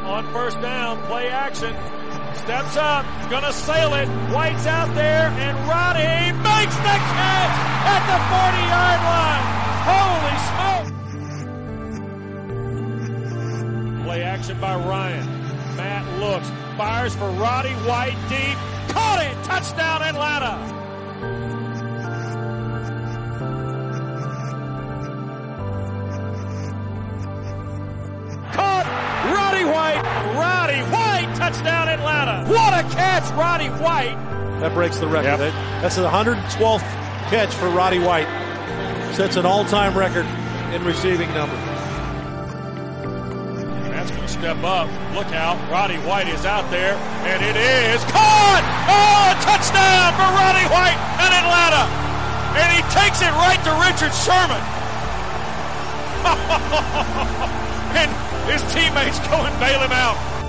on first down, play action. Steps up, gonna sail it. White's out there, and Roddy makes the catch at the 40-yard line. Holy smoke! Play action by Ryan. Matt looks, fires for Roddy White deep. Caught it! Touchdown Atlanta! Caught! Roddy White! Touchdown Atlanta! What a catch, Roddy White! That breaks the record. Yep. That's the 112th catch for Roddy White. Sets an all-time record in receiving number. That's going to step up. Look out. Roddy White is out there, and it is caught! Oh, a touchdown for Roddy White in Atlanta! And he takes it right to Richard Sherman. And his teammates go and bail him out.